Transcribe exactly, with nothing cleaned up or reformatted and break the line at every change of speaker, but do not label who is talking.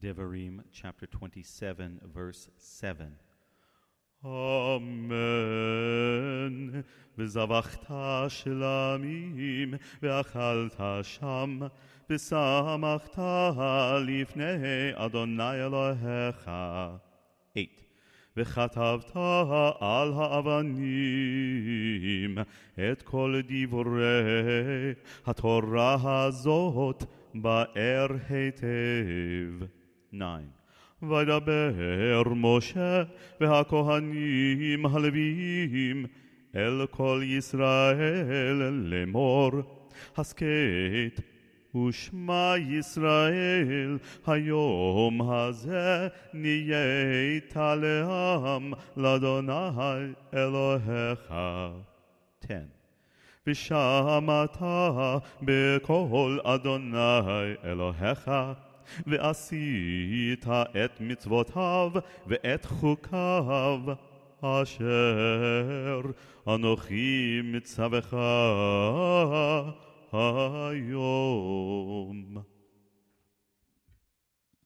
Devarim chapter twenty-seven, verse seven.
Amen. וזבחת שלמים, ואכלת שם, ושמחת לפני אדוני אלוהיך.
Eight.
וכתבת על האבנים את כל דברי התורה הזאת באר היטב.
Nine.
וידבר משה והכהנים הלוויים אל כל ישראל לאמור, הסכת ושמע ישראל, היום הזה נהיית לעם לאדוני אלוהיך.
Ten.
ושמעת בקול אדוני אלוהיך, ועשית את מצוותיו ואת חוקיו, אשר אנוכי מצווך היום.